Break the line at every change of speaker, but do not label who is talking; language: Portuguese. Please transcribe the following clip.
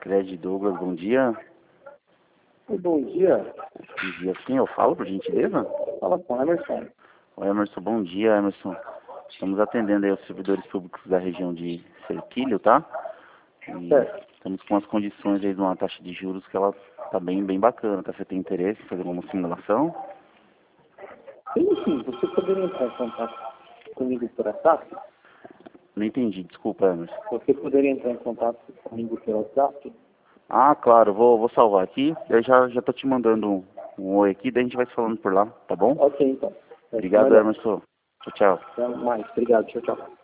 Sicredi, Douglas, bom dia.
Bom dia.
Bom dia, sim, eu falo, por gentileza?
Fala com o Emerson.
Oi, Emerson, bom dia, Emerson. Estamos atendendo aí os servidores públicos da região de Serquilho, tá? E
Certo.
estamos com as condições aí de uma taxa de juros que ela tá bem bacana, tá? Você tem interesse em fazer uma simulação?
Sim, você poderia entrar em contato comigo por WhatsApp?
Não entendi, desculpa, Emerson.
Você poderia entrar em contato comigo pelo WhatsApp?
Ah, claro, vou salvar aqui, daí já tô te mandando um oi aqui, daí a gente vai se falando por lá, tá bom?
Ok, então.
Obrigado,
Melhor.
Emerson. Tchau, tchau.
Até mais. Obrigado. Tchau, tchau.